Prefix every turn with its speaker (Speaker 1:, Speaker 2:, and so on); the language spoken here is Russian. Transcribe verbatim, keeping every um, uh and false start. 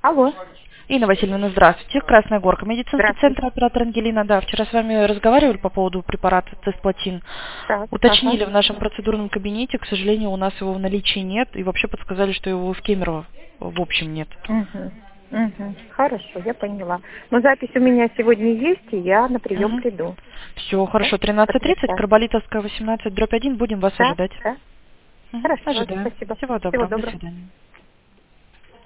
Speaker 1: Алло.
Speaker 2: Инна Васильевна, здравствуйте. Красная Горка, медицинский
Speaker 1: Здравствуйте.
Speaker 2: центр, оператор Ангелина. Да, вчера с вами разговаривали по поводу препарата Цисплатин.
Speaker 1: Так,
Speaker 2: Уточнили
Speaker 1: ага.
Speaker 2: в нашем процедурном кабинете, к сожалению, у нас его в наличии нет. И вообще подсказали, что его в Кемерово в общем нет.
Speaker 1: Угу. Угу. Хорошо, я поняла. Но запись у меня сегодня есть, и я на прием
Speaker 2: Угу.
Speaker 1: приду.
Speaker 2: Все, хорошо.
Speaker 1: Да?
Speaker 2: тринадцать тридцать,
Speaker 1: Потрясающе.
Speaker 2: Карболитовская, восемнадцать, дробь один. Будем вас
Speaker 1: Да,
Speaker 2: ожидать.
Speaker 1: да.
Speaker 2: Мгм.
Speaker 1: Хорошо,
Speaker 2: Ожидаем.
Speaker 1: спасибо.
Speaker 2: Всего
Speaker 1: Всего
Speaker 2: доброго. До
Speaker 1: доброго.
Speaker 2: свидания.